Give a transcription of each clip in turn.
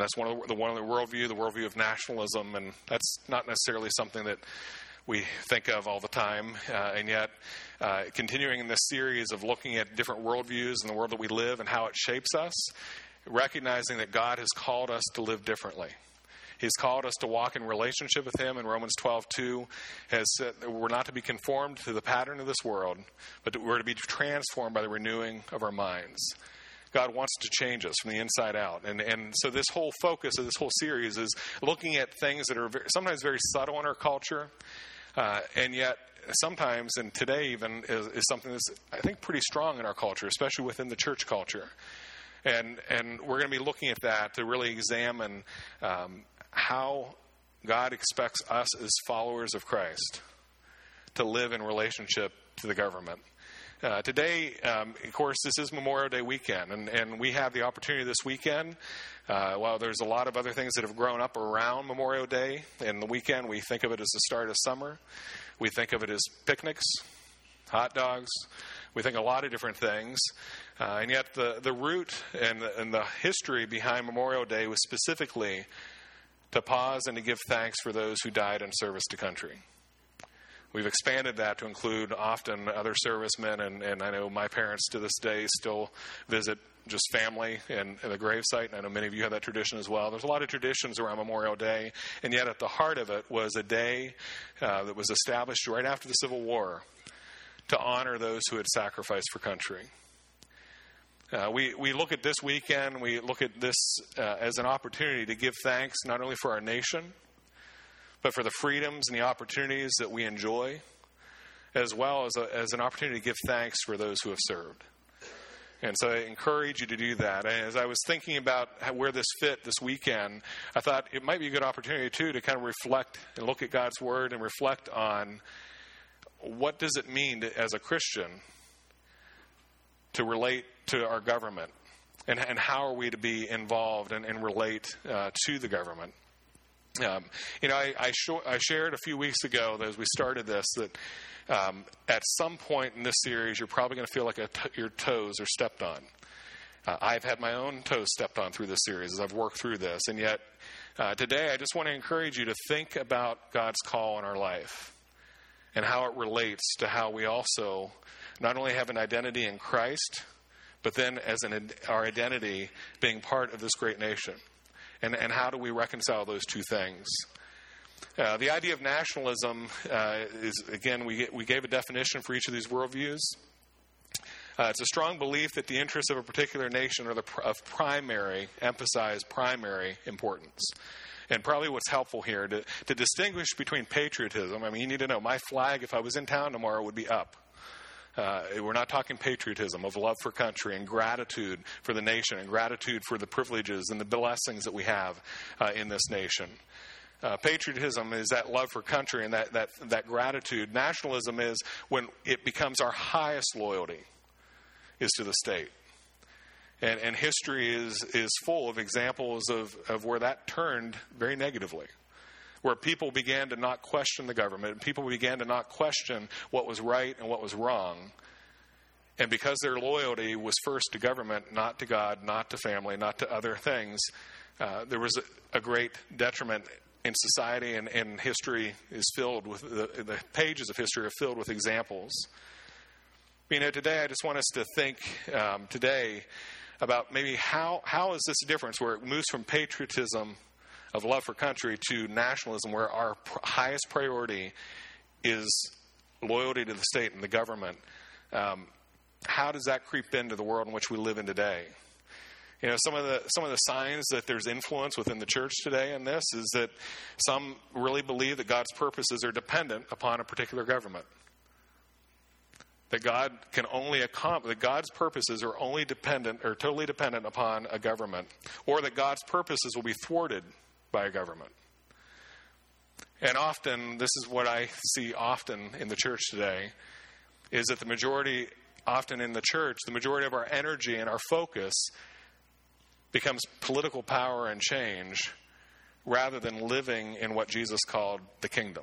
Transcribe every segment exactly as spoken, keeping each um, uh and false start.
It's one of the, the one of the worldview, the worldview of nationalism, and that's not necessarily something that we think of all the time. Uh, and yet, uh, continuing in this series of looking at different worldviews in the world that we live and how it shapes us, recognizing that God has called us to live differently. He's called us to walk in relationship with Him. In Romans twelve two has said that we're not to be conformed to the pattern of this world, but that we're to be transformed by the renewing of our minds. God wants to change us from the inside out. And, and so this whole focus of this whole series is looking at things that are very, sometimes very subtle in our culture, uh, and yet sometimes, and today even, is, is something that's, I think, pretty strong in our culture, especially within the church culture. And, and we're going to be looking at that to really examine um, how God expects us as followers of Christ to live in relationship to the government. Uh, today, um, of course, this is Memorial Day weekend, and, and we have the opportunity this weekend. Uh, while there's a lot of other things that have grown up around Memorial Day, and the weekend, we think of it as the start of summer. We think of it as picnics, hot dogs. We think a lot of different things. Uh, and yet the, the root and the, and the history behind Memorial Day was specifically to pause and to give thanks for those who died in service to country. We've expanded that to include often other servicemen, and, and I know my parents to this day still visit just family and, and the gravesite, and I know many of you have that tradition as well. There's a lot of traditions around Memorial Day, and yet at the heart of it was a day uh, that was established right after the Civil War to honor those who had sacrificed for country. Uh, we, we look at this weekend, we look at this uh, as an opportunity to give thanks not only for our nation, but for the freedoms and the opportunities that we enjoy, as well as, a, as an opportunity to give thanks for those who have served. And so I encourage you to do that. And as I was thinking about how, where this fit this weekend, I thought it might be a good opportunity, too, to kind of reflect and look at God's Word and reflect on what does it mean to, as a Christian to relate to our government, and, and how are we to be involved and, and relate uh, to the government. Um, you know, I, I, sh- I shared a few weeks ago that as we started this that um, at some point in this series, you're probably going to feel like a t- your toes are stepped on. Uh, I've had my own toes stepped on through this series as I've worked through this. And yet uh, today, I just want to encourage you to think about God's call in our life and how it relates to how we also not only have an identity in Christ, but then as an, our identity being part of this great nation. And, and how do we reconcile those two things? Uh, the idea of nationalism uh, is, again, we, we gave a definition for each of these worldviews. Uh, it's a strong belief that the interests of a particular nation are the pr- of primary, emphasize primary importance. And probably what's helpful here, to, to distinguish between patriotism, I mean, you need to know, my flag, if I was in town tomorrow, would be up. Uh, we're not talking patriotism of love for country and gratitude for the nation and gratitude for the privileges and the blessings that we have uh, in this nation. Uh, patriotism is that love for country and that, that, that gratitude. Nationalism is when it becomes our highest loyalty is to the state. And, and history is, is full of examples of, of where that turned very negatively, where people began to not question the government, and people began to not question what was right and what was wrong. And because their loyalty was first to government, not to God, not to family, not to other things, uh, there was a, a great detriment in society, and, and history is filled with, the, the pages of history are filled with examples. You know, today I just want us to think um, today about maybe how how is this difference where it moves from patriotism of love for country to nationalism, where our pr- highest priority is loyalty to the state and the government. Um, how does that creep into the world in which we live in today? You know, some of the some of the signs that there's influence within the church today in this is that some really believe that God's purposes are dependent upon a particular government. That God can only accomplish, that God's purposes are only dependent or totally dependent upon a government, or that God's purposes will be thwarted by a government. And often, this is what I see often in the church today, is that the majority, often in the church, the majority of our energy and our focus becomes political power and change rather than living in what Jesus called the kingdom.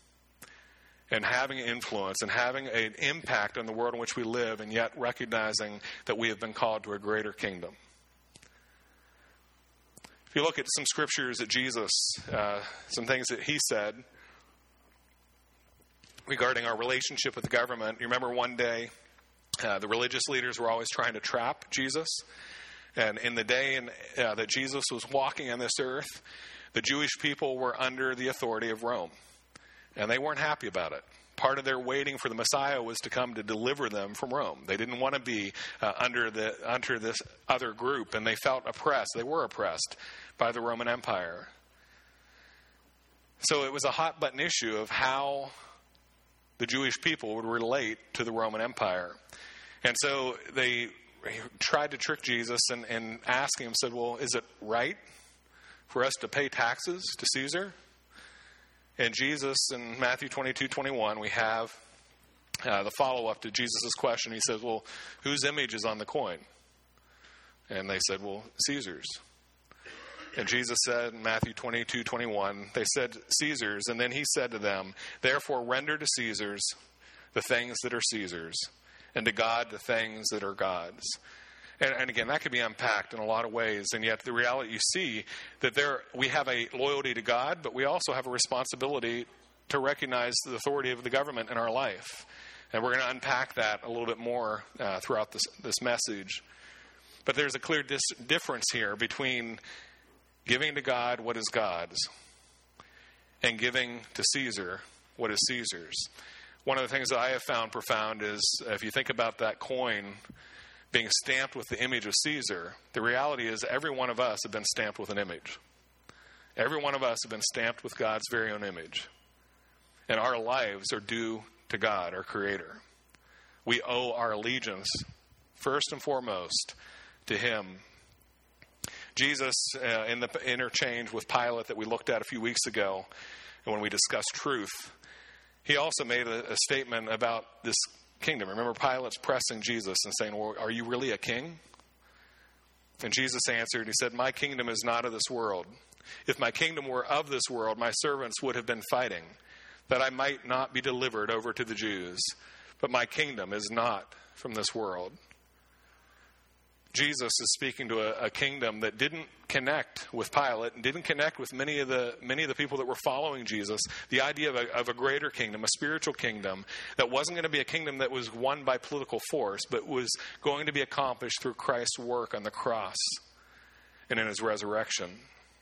And having influence and having an impact on the world in which we live, and yet recognizing that we have been called to a greater kingdom. If you look at some scriptures that Jesus, uh, some things that he said regarding our relationship with the government. You remember one day uh, the religious leaders were always trying to trap Jesus. And in the day in, uh, that Jesus was walking on this earth, the Jewish people were under the authority of Rome. And they weren't happy about it. Part of their waiting for the Messiah was to come to deliver them from Rome. They didn't want to be uh, under the under this other group, and they felt oppressed. They were oppressed by the Roman Empire. So it was a hot-button issue of how the Jewish people would relate to the Roman Empire. And so they tried to trick Jesus and, and asking him, said, well, is it right for us to pay taxes to Caesar? And Jesus, in Matthew twenty-two twenty-one, we have uh, the follow-up to Jesus' question. He says, well, whose image is on the coin? And they said, well, Caesar's. And Jesus said in Matthew twenty-two twenty-one, they said Caesar's. And then he said to them, therefore render to Caesar's the things that are Caesar's, and to God the things that are God's. And, and again, that could be unpacked in a lot of ways. And yet the reality, you see that there we have a loyalty to God, but we also have a responsibility to recognize the authority of the government in our life. And we're going to unpack that a little bit more uh, throughout this, this message. But there's a clear dis- difference here between giving to God what is God's and giving to Caesar what is Caesar's. One of the things that I have found profound is if you think about that coin being stamped with the image of Caesar, the reality is every one of us have been stamped with an image. Every one of us have been stamped with God's very own image. And our lives are due to God, our Creator. We owe our allegiance, first and foremost, to Him. Jesus, uh, in the interchange with Pilate that we looked at a few weeks ago, and when we discussed truth, he also made a, a statement about this kingdom. Remember, Pilate's pressing Jesus and saying, well, are you really a king? And Jesus answered, he said, my kingdom is not of this world. If my kingdom were of this world, my servants would have been fighting, that I might not be delivered over to the Jews. But my kingdom is not from this world. Jesus is speaking to a, a kingdom that didn't connect with Pilate and didn't connect with many of the many of the people that were following Jesus. The idea of a, of a greater kingdom, a spiritual kingdom, that wasn't going to be a kingdom that was won by political force, but was going to be accomplished through Christ's work on the cross and in his resurrection.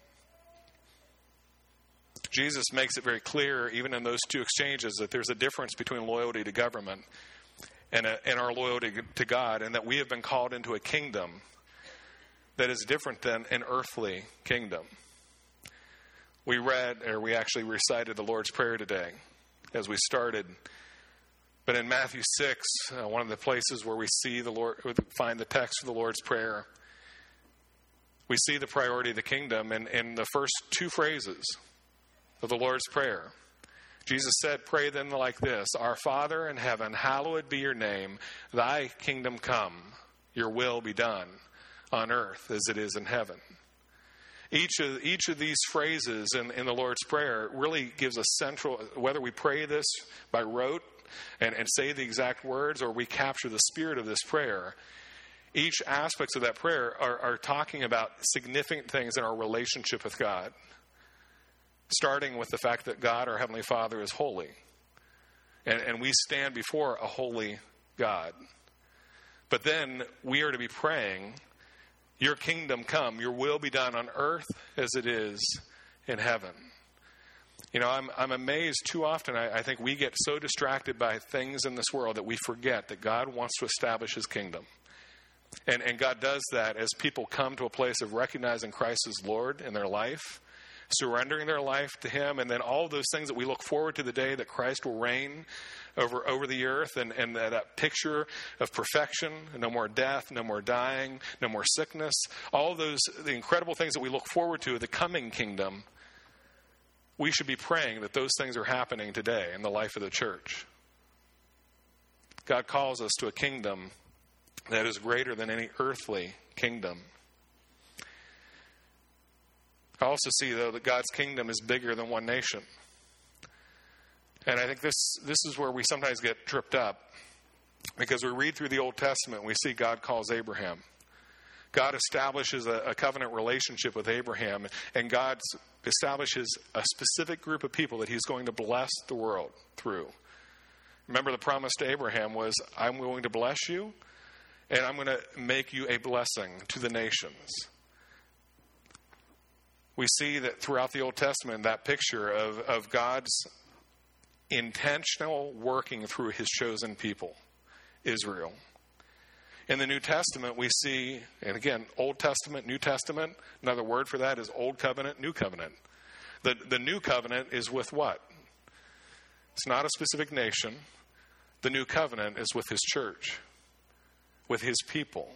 Jesus makes it very clear, even in those two exchanges, that there's a difference between loyalty to government and, a, and our loyalty to God, and that we have been called into a kingdom that is different than an earthly kingdom. We read, or we actually recited the Lord's Prayer today as we started. But in Matthew six, uh, one of the places where we see the Lord, find the text for the Lord's Prayer, we see the priority of the kingdom in, in the first two phrases of the Lord's Prayer. Jesus said, pray then like this, our Father in heaven, hallowed be your name, thy kingdom come, your will be done on earth as it is in heaven. Each of each of these phrases in, in the Lord's Prayer really gives a central, whether we pray this by rote and, and say the exact words, or we capture the spirit of this prayer, each aspects of that prayer are, are talking about significant things in our relationship with God. Starting with the fact that God, our Heavenly Father, is holy. And, and we stand before a holy God. But then we are to be praying, your kingdom come, your will be done on earth as it is in heaven. You know, I'm I'm amazed too often, I, I think we get so distracted by things in this world that we forget that God wants to establish his kingdom. And, and God does that as people come to a place of recognizing Christ as Lord in their life, surrendering their life to him, and then all those things that we look forward to the day that Christ will reign over over the earth, and, and that, that picture of perfection, no more death, no more dying, no more sickness, all those, the incredible things that we look forward to, the coming kingdom, we should be praying that those things are happening today in the life of the church. God calls us to a kingdom that is greater than any earthly kingdom. I also see, though, that God's kingdom is bigger than one nation. And I think this this is where we sometimes get tripped up. Because we read through the Old Testament, we see God calls Abraham God establishes a, a covenant relationship with Abraham, and God establishes a specific group of people that he's going to bless the world through. Remember, the promise to Abraham was, I'm going to bless you, and I'm going to make you a blessing to the nations. We see that throughout the Old Testament, that picture of, of God's intentional working through his chosen people, Israel. In the New Testament, we see, and again, Old Testament, New Testament, another word for that is Old Covenant, New Covenant. The, the New Covenant is with what? It's not a specific nation. The New Covenant is with his church, with his people.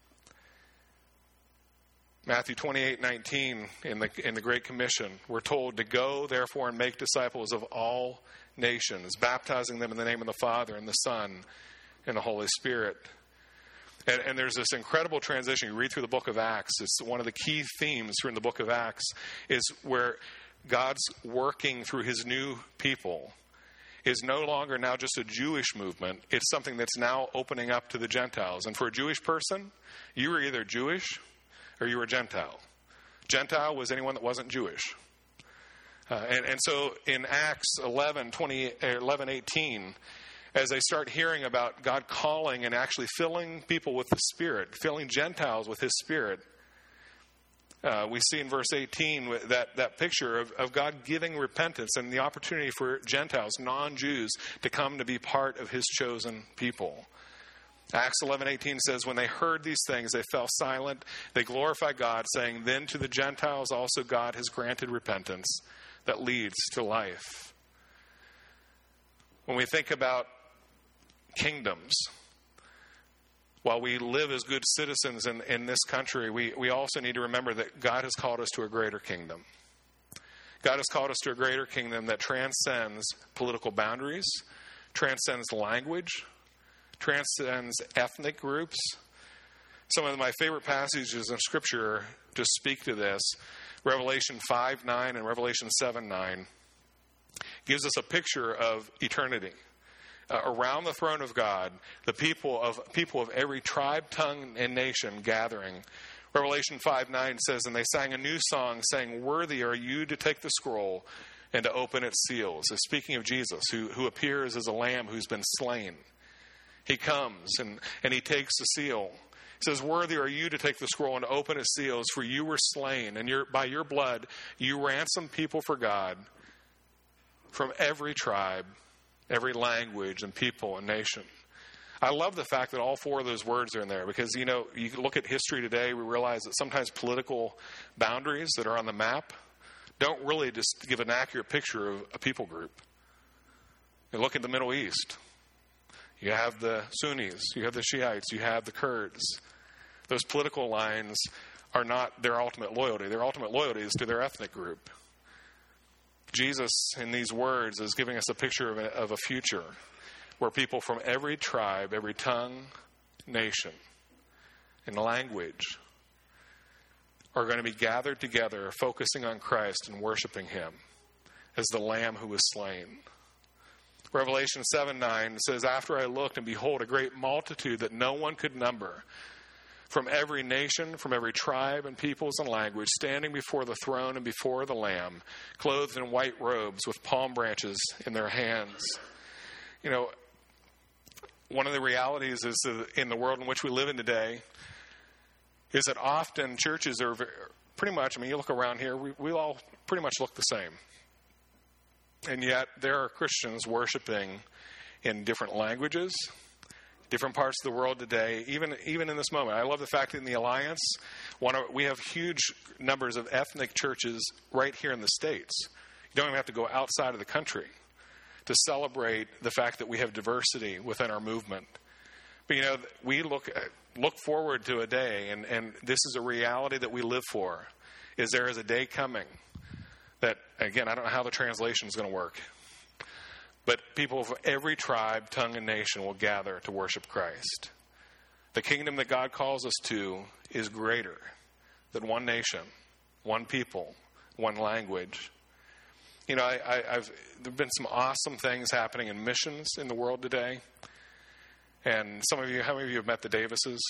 Matthew twenty-eight nineteen in the, in the Great Commission, we're told to go, therefore, and make disciples of all nations, baptizing them in the name of the Father and the Son and the Holy Spirit. And, and there's this incredible transition. You read through the book of Acts. It's one of the key themes in the book of Acts is where God's working through his new people is no longer now just a Jewish movement. It's something that's now opening up to the Gentiles. And for a Jewish person, you were either Jewish or you were Gentile. Gentile was anyone that wasn't Jewish. Uh, and, and so in Acts eleven, twenty, eleven eighteen, as they start hearing about God calling and actually filling people with the Spirit, filling Gentiles with his Spirit, uh, we see in verse eighteen that, that picture of, of God giving repentance and the opportunity for Gentiles, non-Jews, to come to be part of his chosen people. Acts eleven eighteen says, when they heard these things, they fell silent. They glorified God, saying, then to the Gentiles also God has granted repentance that leads to life. When we think about kingdoms, while we live as good citizens in, in this country, we, we also need to remember that God has called us to a greater kingdom. God has called us to a greater kingdom that transcends political boundaries, transcends language, transcends ethnic groups. Some of my favorite passages in Scripture just speak to this. Revelation five nine and Revelation seven nine gives us a picture of eternity. Uh, around the throne of God, the people of people of every tribe, tongue, and nation gathering. Revelation five nine says, and they sang a new song, saying, worthy are you to take the scroll and to open its seals. It's speaking of Jesus, who, who appears as a lamb who's been slain. He comes and, and he takes the seal. He says, worthy are you to take the scroll and to open its seals, for you were slain, and your, by your blood you ransomed people for God from every tribe, every language and people and nation. I love the fact that all four of those words are in there because, you know, you look at history today, we realize that sometimes political boundaries that are on the map don't really just give an accurate picture of a people group. You look at the Middle East. You have the Sunnis, you have the Shiites, you have the Kurds. Those political lines are not their ultimate loyalty. Their ultimate loyalty is to their ethnic group. Jesus, in these words, is giving us a picture of a, of a future where people from every tribe, every tongue, nation, and language are going to be gathered together, focusing on Christ and worshiping him as the Lamb who was slain. Revelation seven nine says, after I looked, and behold, a great multitude that no one could number, from every nation, from every tribe and peoples and language, standing before the throne and before the Lamb, clothed in white robes with palm branches in their hands. You know, one of the realities is that in the world in which we live in today is that often churches are pretty much, I mean, you look around here, we, we all pretty much look the same. And yet there are Christians worshiping in different languages, different parts of the world today, even even in this moment. I love the fact that in the Alliance, one of, we have huge numbers of ethnic churches right here in the States. You don't even have to go outside of the country to celebrate the fact that we have diversity within our movement. But, you know, we look look forward to a day, and, and this is a reality that we live for, is there is a day coming that, again, I don't know how the translation is going to work, but people of every tribe, tongue, and nation will gather to worship Christ. The kingdom that God calls us to is greater than one nation, one people, one language. You know, I, I, I've there have been some awesome things happening in missions in the world today. And some of you, how many of you have met the Davises?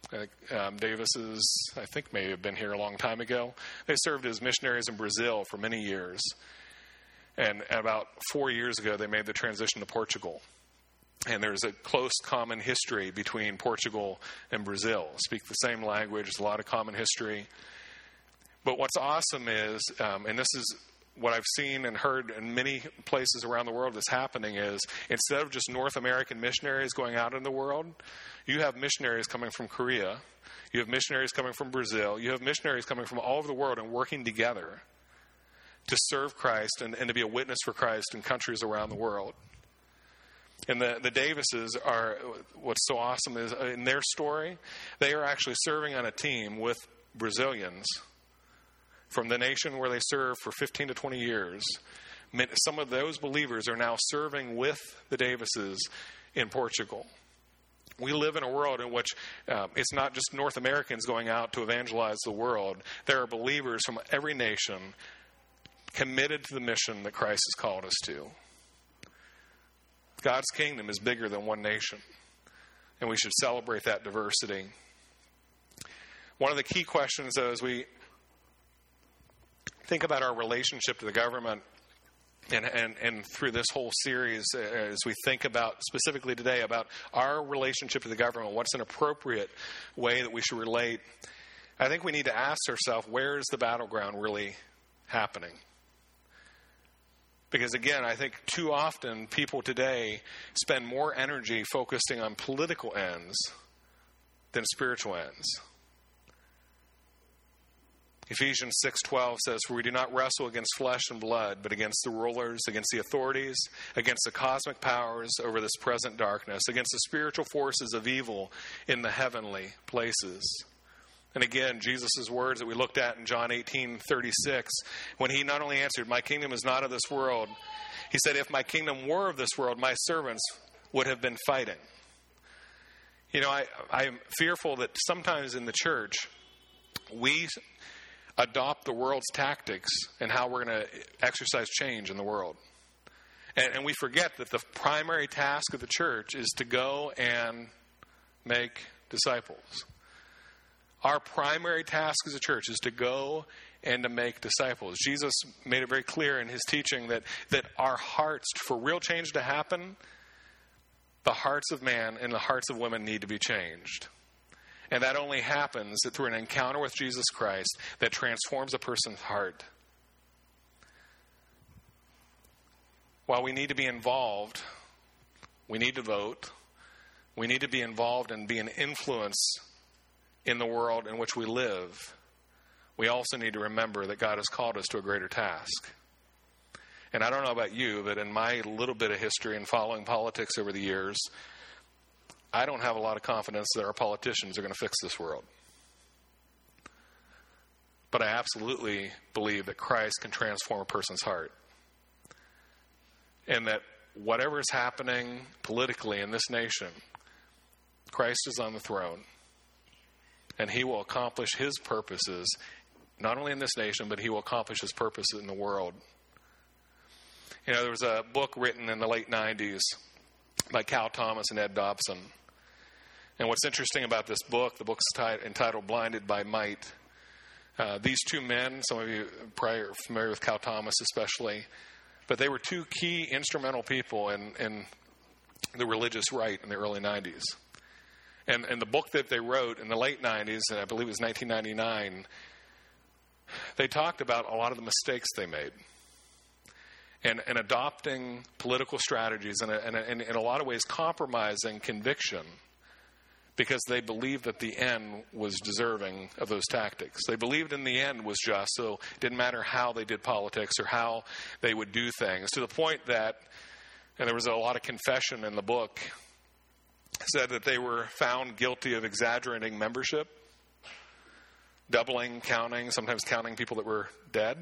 Uh, um, Davises, I think, may have been here a long time ago. They served as missionaries in Brazil for many years. And about four years ago, they made the transition to Portugal. And there's a close common history between Portugal and Brazil. Speak the same language. There's a lot of common history. But what's awesome is, um, and this is what I've seen and heard in many places around the world that's happening, is instead of just North American missionaries going out in the world, you have missionaries coming from Korea. You have missionaries coming from Brazil. You have missionaries coming from all over the world and working together to serve Christ and, and to be a witness for Christ in countries around the world. And the, the Davises are, what's so awesome is in their story, they are actually serving on a team with Brazilians from the nation where they served for fifteen to twenty years. Some of those believers are now serving with the Davises in Portugal. We live in a world in which uh, it's not just North Americans going out to evangelize the world. There are believers from every nation committed to the mission that Christ has called us to. God's kingdom is bigger than one nation, and we should celebrate that diversity. One of the key questions, though, as we think about our relationship to the government, and, and, and through this whole series, as we think about, specifically today, about our relationship to the government, what's an appropriate way that we should relate, I think we need to ask ourselves, where is the battleground really happening? Because, again, I think too often people today spend more energy focusing on political ends than spiritual ends. Ephesians six twelve says, "For we do not wrestle against flesh and blood, but against the rulers, against the authorities, against the cosmic powers over this present darkness, against the spiritual forces of evil in the heavenly places." And again, Jesus' words that we looked at in John eighteen thirty-six, when he not only answered, "My kingdom is not of this world," he said, "If my kingdom were of this world, my servants would have been fighting." You know, I, I'm fearful that sometimes in the church, we adopt the world's tactics and how we're going to exercise change in the world. And, and we forget that the primary task of the church is to go and make disciples. Our primary task as a church is to go and to make disciples. Jesus made it very clear in his teaching that, that our hearts, for real change to happen, the hearts of man and the hearts of women need to be changed. And that only happens through an encounter with Jesus Christ that transforms a person's heart. While we need to be involved, we need to vote, we need to be involved and be an influence in the world in which we live, we also need to remember that God has called us to a greater task. And I don't know about you, but in my little bit of history in following politics over the years, I don't have a lot of confidence that our politicians are going to fix this world. But I absolutely believe that Christ can transform a person's heart. And that whatever is happening politically in this nation, Christ is on the throne. And he will accomplish his purposes, not only in this nation, but he will accomplish his purpose in the world. You know, there was a book written in the late nineties by Cal Thomas and Ed Dobson. And what's interesting about this book, the book's t- entitled Blinded by Might. Uh, these two men, some of you probably are familiar with Cal Thomas especially, but they were two key instrumental people in, in the religious right in the early nineties. And, and the book that they wrote in the late nineties, and I believe it was nineteen ninety-nine, they talked about a lot of the mistakes they made. And, and adopting political strategies and, and, and in a lot of ways compromising conviction because they believed that the end was deserving of those tactics. They believed in the end was just, so it didn't matter how they did politics or how they would do things, to the point that, and there was a lot of confession in the book, said that they were found guilty of exaggerating membership, doubling, counting, sometimes counting people that were dead.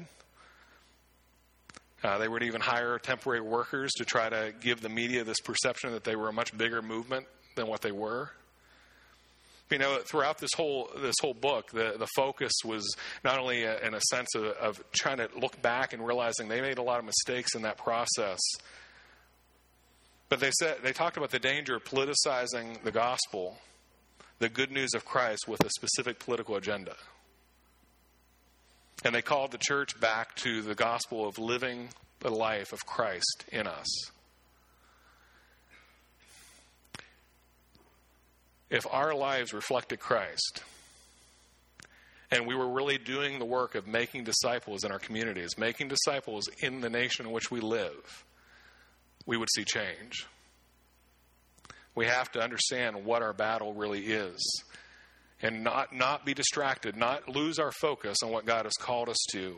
Uh, they would even hire temporary workers to try to give the media this perception that they were a much bigger movement than what they were. You know, throughout this whole this whole book, the, the focus was not only a, in a sense of, of trying to look back and realizing they made a lot of mistakes in that process, but they said they talked about the danger of politicizing the gospel the good news of Christ with a specific political agenda. And they called the church back to the gospel of living the life of Christ in us. If our lives reflected Christ, and we were really doing the work of making disciples in our communities, making disciples in the nation in which we live, we would see change. We have to understand what our battle really is and not, not be distracted, not lose our focus on what God has called us to.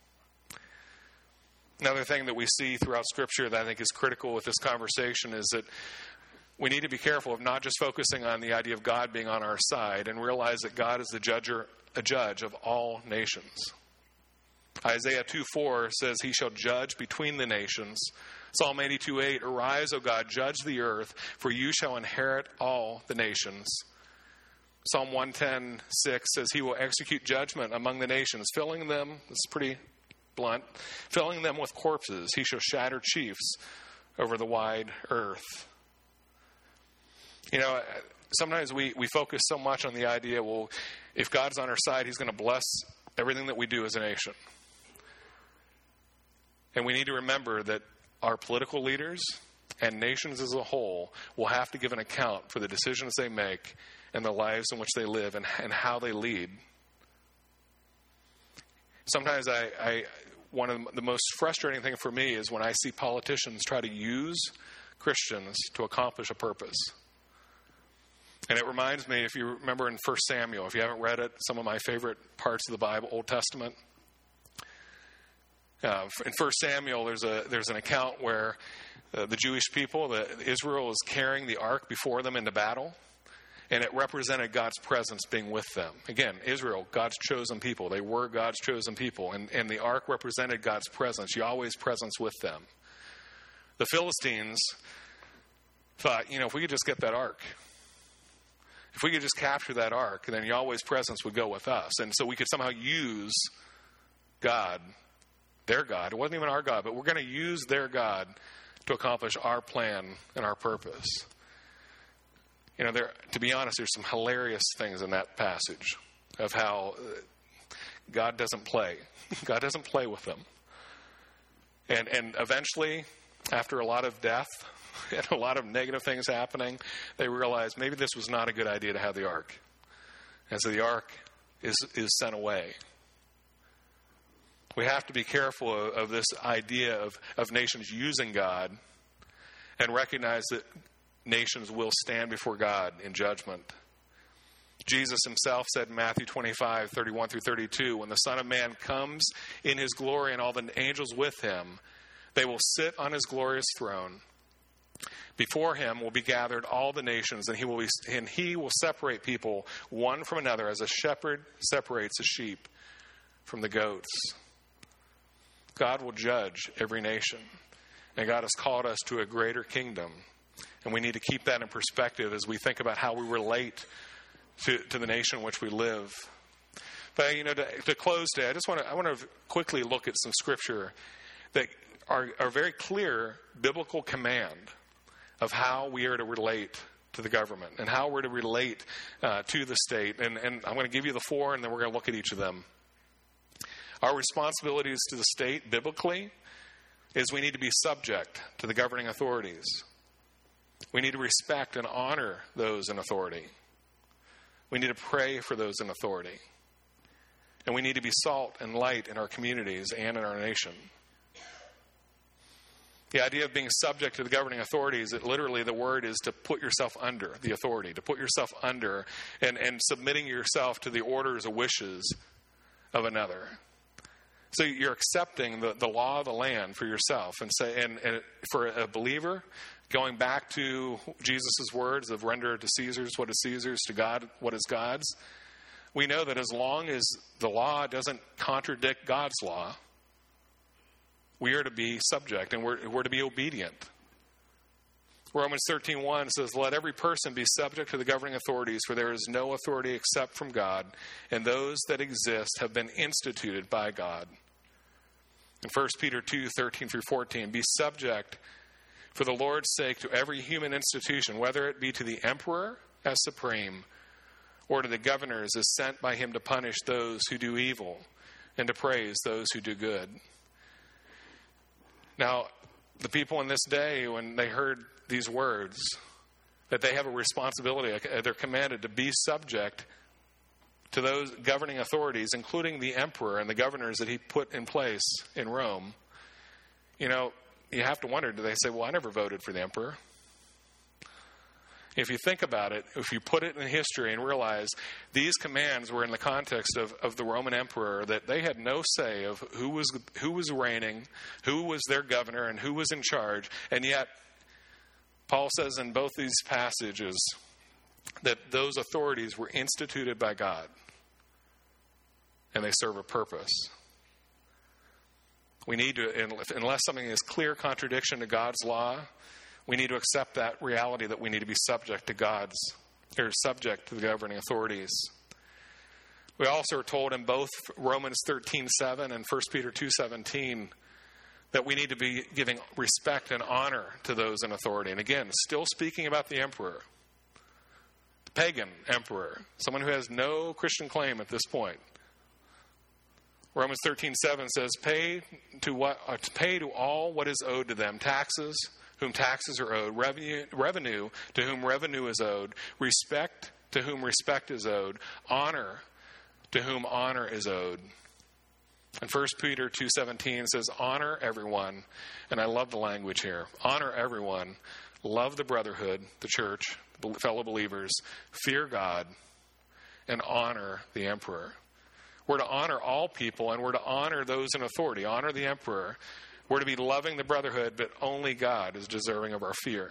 Another thing that we see throughout Scripture that I think is critical with this conversation is that we need to be careful of not just focusing on the idea of God being on our side and realize that God is the judge, a judge of all nations. Isaiah two four says, "He shall judge between the nations." Psalm eighty-two eight, "Arise, O God, judge the earth, for you shall inherit all the nations." Psalm one ten six says, "He will execute judgment among the nations, filling them," this is pretty blunt, "filling them with corpses. He shall shatter chiefs over the wide earth." You know, sometimes we, we focus so much on the idea, well, if God's on our side, he's going to bless everything that we do as a nation. And we need to remember that our political leaders and nations as a whole will have to give an account for the decisions they make and the lives in which they live and, and how they lead. Sometimes I, I, one of the most frustrating thing for me is when I see politicians try to use Christians to accomplish a purpose. And it reminds me, if you remember in First Samuel, if you haven't read it, some of my favorite parts of the Bible, Old Testament. Uh, in First Samuel, there's a there's an account where uh, the Jewish people, the, Israel, is carrying the ark before them into battle, and it represented God's presence being with them. Again, Israel, God's chosen people. They were God's chosen people, and, and the ark represented God's presence, Yahweh's presence with them. The Philistines thought, you know, if we could just get that ark, if we could just capture that ark, then Yahweh's presence would go with us. And so we could somehow use God, their God. It wasn't even our God, but we're going to use their God to accomplish our plan and our purpose. You know, there, to be honest, there's some hilarious things in that passage of how God doesn't play. God doesn't play with them. And, and eventually, after a lot of death, and a lot of negative things happening, they realized maybe this was not a good idea to have the ark. And so the ark is, is sent away. We have to be careful of, of this idea of, of nations using God and recognize that nations will stand before God in judgment. Jesus himself said in Matthew twenty-five, thirty-one through thirty-two, "When the Son of Man comes in his glory and all the angels with him, they will sit on his glorious throne. Before him will be gathered all the nations, and he will be, and he will separate people one from another as a shepherd separates the sheep from the goats." God will judge every nation, and God has called us to a greater kingdom, and we need to keep that in perspective as we think about how we relate to, to the nation in which we live. But you know, to, to close today, I just want to I want to quickly look at some scripture that are a very clear biblical command of how we are to relate to the government and how we're to relate uh, to the state. And, and I'm going to give you the four, and then we're going to look at each of them. Our responsibilities to the state, biblically, is we need to be subject to the governing authorities. We need to respect and honor those in authority. We need to pray for those in authority. And we need to be salt and light in our communities and in our nation. The idea of being subject to the governing authorities, it literally the word is to put yourself under the authority, to put yourself under and, and submitting yourself to the orders or wishes of another. So you're accepting the, the law of the land for yourself. And say, and, and for a believer, going back to Jesus' words of render to Caesar's what is Caesar's, to God what is God's, we know that as long as the law doesn't contradict God's law, we are to be subject, and we're, we're to be obedient. Romans thirteen one says, "Let every person be subject to the governing authorities, for there is no authority except from God, and those that exist have been instituted by God." In First Peter two thirteen through fourteen, "Be subject for the Lord's sake to every human institution, whether it be to the emperor as supreme, or to the governors is sent by him to punish those who do evil and to praise those who do good. Now, the people in this day, when they heard these words, that they have a responsibility, they're commanded to be subject to those governing authorities, including the emperor and the governors that he put in place in Rome. You know, you have to wonder, do they say, well, I never voted for the emperor? If you think about it, if you put it in history and realize these commands were in the context of, of the Roman emperor, that they had no say of who was who was reigning, who was their governor, and who was in charge, and yet Paul says in both these passages that those authorities were instituted by God and they serve a purpose. We need to, unless something is clear contradiction to God's law, we need to accept that reality that we need to be subject to God's, or subject to the governing authorities. We also are told in both Romans thirteen seven and First Peter two seventeen that we need to be giving respect and honor to those in authority. And again, still speaking about the emperor, the pagan emperor, someone who has no Christian claim at this point. Romans thirteen seven says, "Pay to what uh, pay to all what is owed to them, taxes, whom taxes are owed, revenue, revenue to whom revenue is owed, respect to whom respect is owed, honor to whom honor is owed." And First Peter two seventeen says, "Honor everyone," and I love the language here. Honor everyone, love the brotherhood, the church, fellow believers, fear God, and honor the emperor. We're to honor all people, and we're to honor those in authority, honor the emperor. We're to be loving the brotherhood, but only God is deserving of our fear.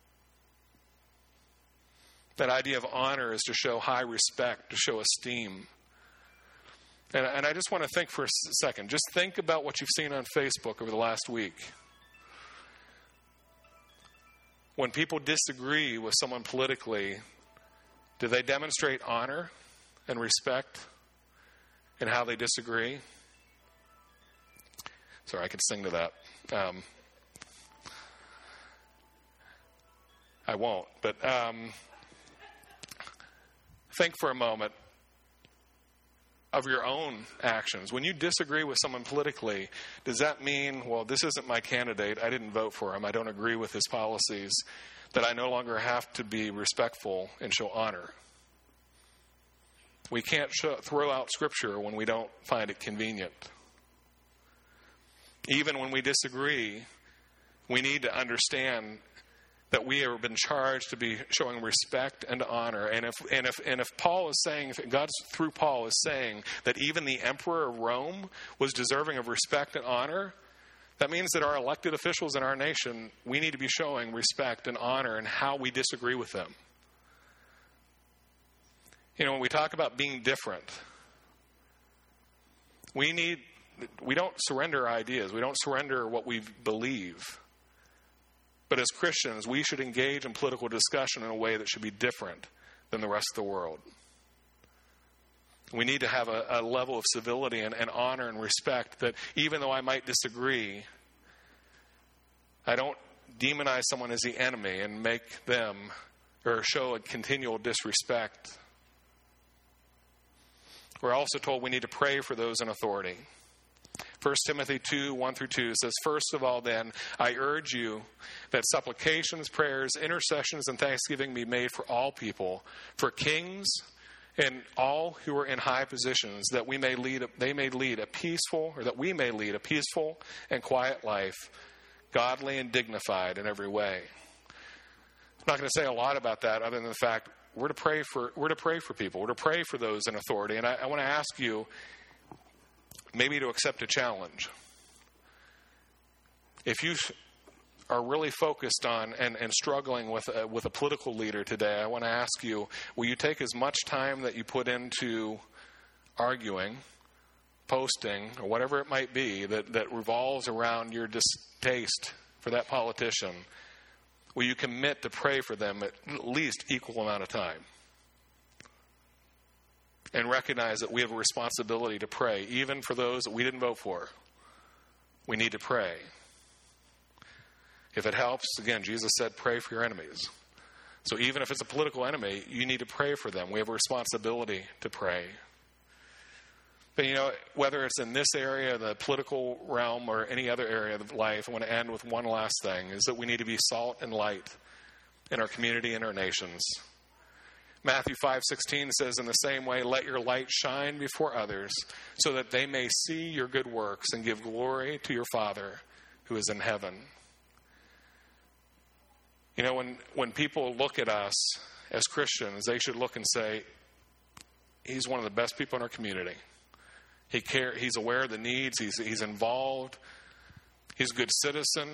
That idea of honor is to show high respect, to show esteem. And, and I just want to think for a second. Just think about what you've seen on Facebook over the last week. When people disagree with someone politically, do they demonstrate honor and respect in how they disagree? Sorry, I could sing to that. Um, I won't, but um, think for a moment of your own actions. When you disagree with someone politically, does that mean, well, this isn't my candidate, I didn't vote for him, I don't agree with his policies, that I no longer have to be respectful and show honor? We can't show, throw out Scripture when we don't find it convenient. Even when we disagree, we need to understand that we have been charged to be showing respect and honor. And if and if and if Paul is saying, if God through Paul is saying that even the emperor of Rome was deserving of respect and honor, that means that our elected officials in our nation, we need to be showing respect and honor in how we disagree with them. You know, when we talk about being different, we need, we don't surrender ideas. We don't surrender what we believe. But as Christians, we should engage in political discussion in a way that should be different than the rest of the world. We need to have a, a level of civility and, and honor and respect that even though I might disagree, I don't demonize someone as the enemy and make them or show a continual disrespect. We're also told we need to pray for those in authority. First Timothy two, one through two says, "First of all, then, I urge you that supplications, prayers, intercessions, and thanksgiving be made for all people, for kings and all who are in high positions, that we may lead, they may lead a peaceful, or that we may lead a peaceful and quiet life, godly and dignified in every way." I'm not going to say a lot about that other than the fact we're to pray for we're to pray for people. We're to pray for those in authority. And I, I want to ask you, maybe to accept a challenge. If you are really focused on and, and struggling with a, with a political leader today, I want to ask you, will you take as much time that you put into arguing, posting, or whatever it might be that, that revolves around your distaste for that politician, will you commit to pray for them at least equal amount of time? And recognize that we have a responsibility to pray, even for those that we didn't vote for. We need to pray. If it helps, again, Jesus said, pray for your enemies. So even if it's a political enemy, you need to pray for them. We have a responsibility to pray. But, you know, whether it's in this area, the political realm, or any other area of life, I want to end with one last thing, is that we need to be salt and light in our community and our nations. Matthew five sixteen says, in the same way, let your light shine before others so that they may see your good works and give glory to your Father who is in heaven. You know, when, when people look at us as Christians, they should look and say, he's one of the best people in our community. He care, he's aware of the needs. He's, he's involved. He's a good citizen.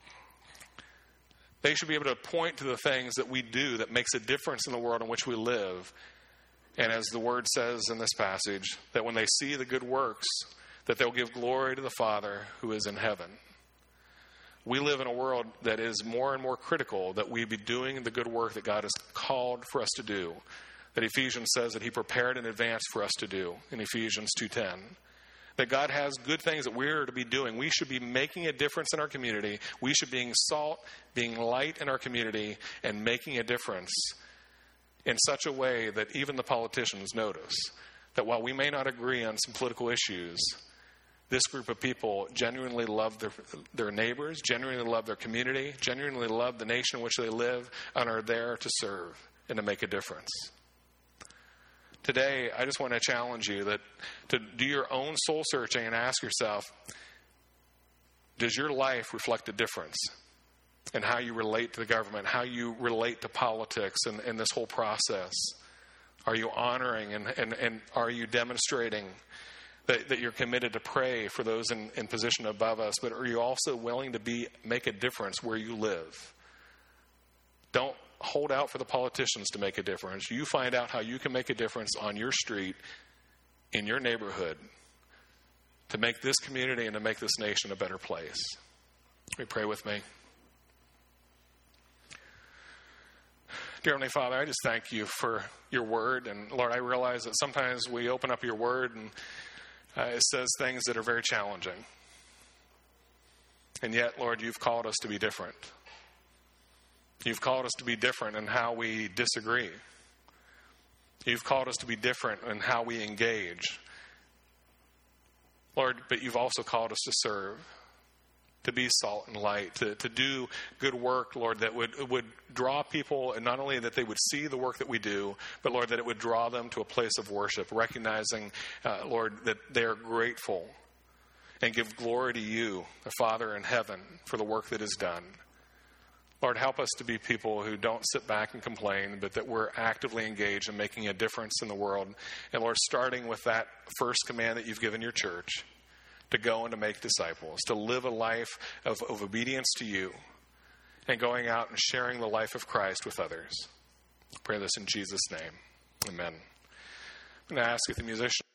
They should be able to point to the things that we do that makes a difference in the world in which we live. And as the word says in this passage, that when they see the good works, that they'll give glory to the Father who is in heaven. We live in a world that is more and more critical that we be doing the good work that God has called for us to do, that Ephesians says that he prepared in advance for us to do in Ephesians two ten. That God has good things that we're to be doing. We should be making a difference in our community. We should be being salt, being light in our community, and making a difference in such a way that even the politicians notice that while we may not agree on some political issues, this group of people genuinely love their, their neighbors, genuinely love their community, genuinely love the nation in which they live, and are there to serve and to make a difference. Today, I just want to challenge you that to do your own soul searching and ask yourself, does your life reflect a difference in how you relate to the government, how you relate to politics and, and this whole process? Are you honoring and, and, and are you demonstrating that, that you're committed to pray for those in, in position above us, but are you also willing to be make a difference where you live? Don't hold out for the politicians to make a difference. You find out how you can make a difference on your street, in your neighborhood, to make this community and to make this nation a better place. Will you pray with me? Dear Heavenly Father, I just thank you for your word. And Lord, I realize that sometimes we open up your word and uh, it says things that are very challenging. And yet, Lord, you've called us to be different. You've called us to be different in how we disagree. You've called us to be different in how we engage. Lord, but you've also called us to serve, to be salt and light, to, to do good work, Lord, that would, would draw people, and not only that they would see the work that we do, but, Lord, that it would draw them to a place of worship, recognizing, uh, Lord, that they are grateful and give glory to you, the Father in heaven, for the work that is done. Lord, help us to be people who don't sit back and complain, but that we're actively engaged in making a difference in the world. And Lord, starting with that first command that you've given your church, to go and to make disciples, to live a life of, of obedience to you, and going out and sharing the life of Christ with others. I pray this in Jesus' name. Amen. I'm going to ask if the musician